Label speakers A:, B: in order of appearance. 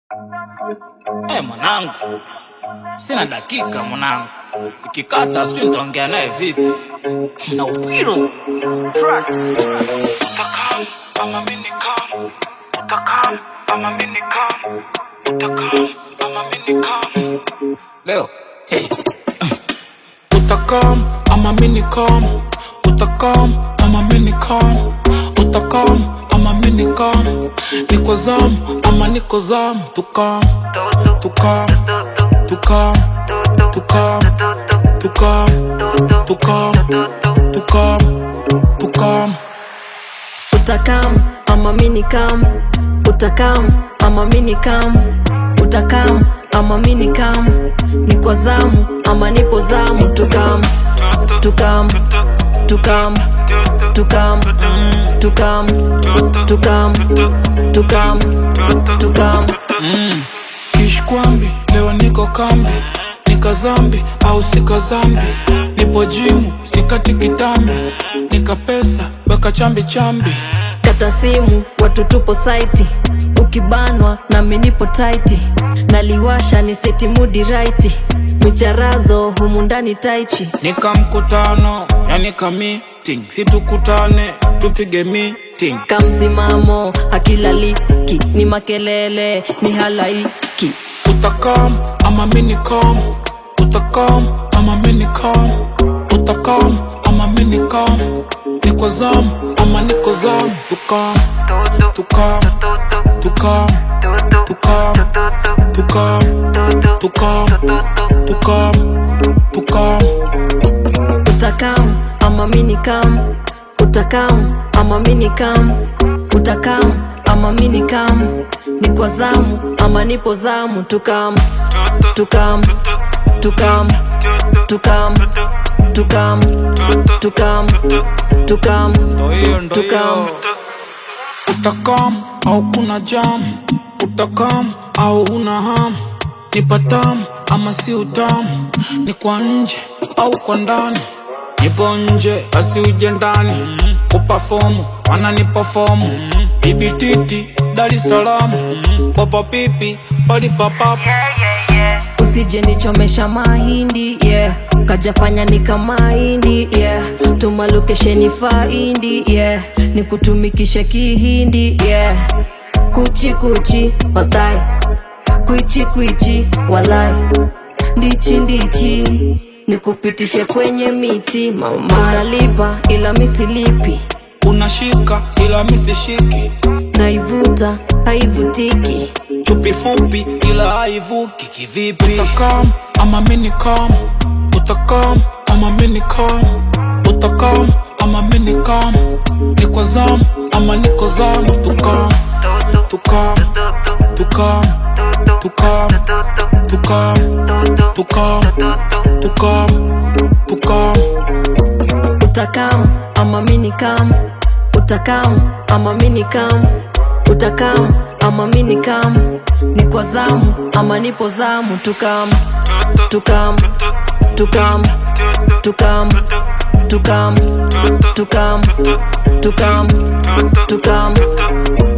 A: Mwanangu, sina dakika mwanangu. Ikikata sijui nitaongea naye vipi. Na Upiro tracks. Utakam ama mimi nikam. Utakam ama mimi nikam. Utakam ama mimi nikam. Leo hey. Utakam ama mimi nikam. Utakam ama mimi nikam. Utakam ama mimi nikam. Niko zam ama niko zam. Tukam Tukam Tukam Tukam Tukam Tukam Tukam Tukam.
B: Utakam ama mimi nikam. Utakam ama mimi nikam. Utakam ama mimi nikam. Niko zamu ama nipo zamu. Tukam Tukam Tukam Tukam Tukam Tukam Tukam Tukam.
A: Kishkwambi, leo niko kambi. Nika zambi au sika zambi. Nipo jimu, sikati kitambi. Nika pesa, baka chambi chambi.
B: Kata simu, watu tupo saiti. Ukibanwa na minipo taiti. Naliwasha ni seti moodi right. Micharazo humu ndani taichi.
A: Nika mkutano, ya nika meeting. Situkutane, tupige meeting.
B: Kamzimamo, hakilaliki. Ni makelele, ni halaiki.
A: Utakam ama mimi nikam. Utakam ama mimi nikam. Utakam ama mimi nikam. Niko zam ama niko zam. Tukam Tukam Tukam Tukam Tukam Tukam Tukam Tukam.
B: Utakam ama mimi nikam. Utakam ama mimi nikam. Utakam ama mimi nikam. Niko zamu ama nipo zamu. Tukam Tukam Tukam Tukam Tukam Tukam Tukam Tukam.
A: Utakam au kuna jam. Utakam au una ham. Nipa tamu ama si utamu. Ni kwa nje au kwa ndani. Nipo nje asi uje ndani. Kuperformu wananiperformu. Bibi titi Dar es Salaam. Papa pipi pali papa.
B: Usije nichomesha mahindi, yeah. Kajafanya nika mahindi, yeah. Tuma location faindi, yeah. Nikutumikishe kihindi, yeah. Kuchi kuchi, watai. Kuichi kuichi, walai. Ndichi ndichi, nikupitishe kwenye miti. Mama nalipa ila misilipi.
A: Unashika ila misishiki.
B: Naivuta, haivutiki.
A: Chupi fupi ila haivuki kivipi. Utakam ama mimi nikam. Utakam ama mimi nikam. Utakam ama mimi nikam. Niko zam ama niko zam. Tukam Tukam Tukam Tukam Tukam Tukam Tukam Tukam.
B: Utakam ama mimi nikam. Utakam ama mimi nikam. Utakam ama mimi nikam. Niko zamu ama nipo zamu. Tukam Tukam Tukam Tukam Tukam Tukam Tukam Tukam.